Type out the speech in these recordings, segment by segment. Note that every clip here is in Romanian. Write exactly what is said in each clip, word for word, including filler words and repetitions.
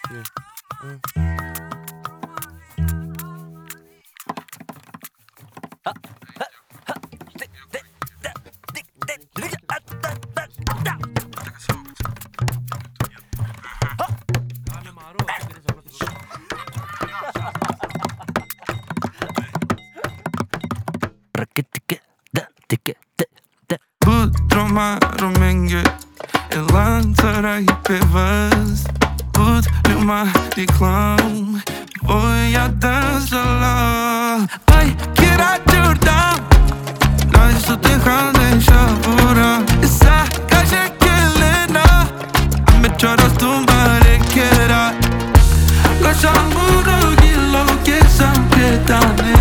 Budu menge Elanțărai pe văz Bud numai de clown Voia dansa la Ai, chiar Jordan Noi să te hande șapura Isa ca și chelena Ame cioro stumbare chiera Lasciamo gilo che sempre tane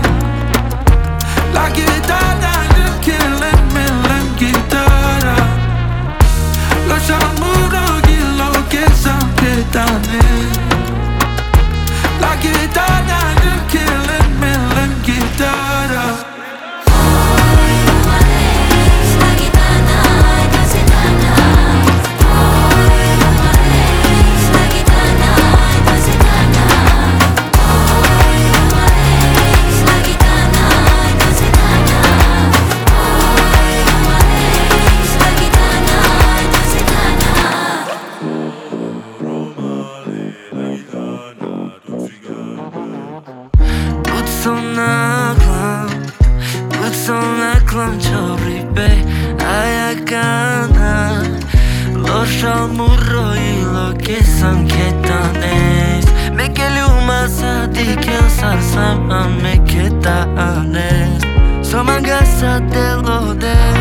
La chitarra non killing me chitarra Lasciamo gilo che sempre tane La chitarra non killing me chitarra Murro y lo que son que tanes Me que liuma sa di que salsa me que tanes Soma gasa de lo de